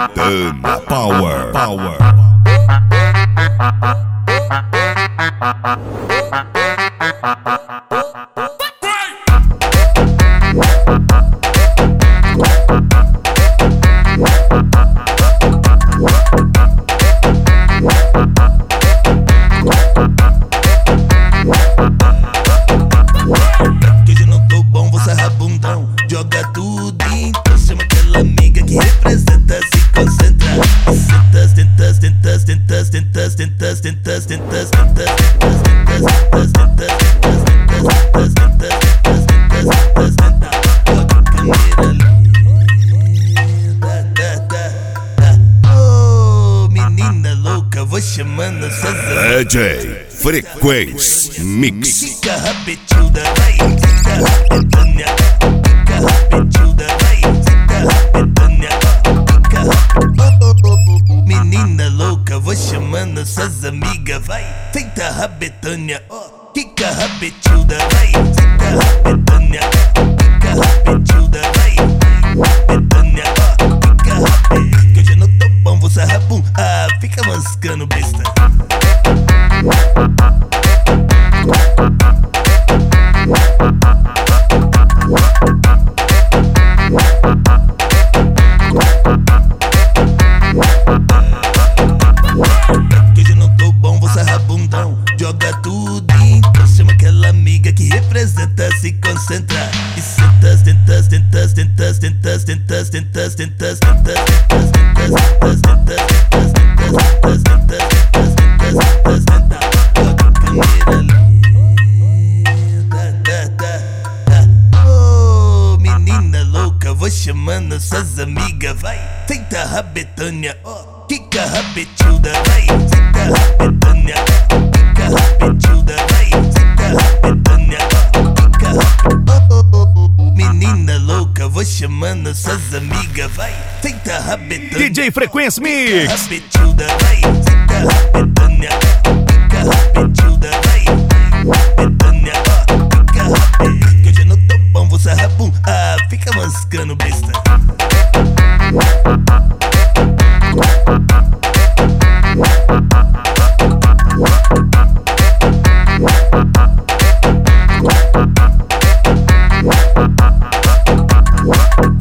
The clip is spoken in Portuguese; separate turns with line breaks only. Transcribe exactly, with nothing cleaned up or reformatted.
Betânia Power. Power.
Joga tudo então, chama aquela amiga que representa, se concentra. Sentas, tentas, tentas, tentas, tentas, tentas, tentas, tentas, tentas, tentas, tentas, tentas, tentas, tentas, tentas, tentas, câmera linda. Oh, menina louca, vou chamando essas
D J Frequência Mix.
Fica rabetuda, vai, fica rabetânia. Menina louca, vou chamando suas amigas, vai. Senta rabetânia, ó, fica rabetuda, vai. Senta rabetânia, fica rabetuda, vai. Rabetânia, ó, fica rabetânia. Que hoje eu não tô bom, vou sarrabum, ah, fica mascando besta. Joga tudo então, chama aquela amiga que representa, se concentra. E sentas, tentas, tentas, tentas, tentas, tentas, tentas, tentas, tentas, tentas, tentas, tentas, tentas, tentas, tentas, tentas, tentas, câmera linda. Oh, menina louca, vou chamando suas amigas, vai. Senta rabetânia, ó, fica rabetuda, vai. Senta rabetânia. Rabetuda, vai, fica rabetânia, fica rabetânia. Menina louca, vou chamando suas amigas, vai. Senta rabetânia.
D J Frequência Mix.
Rabetuda, vai.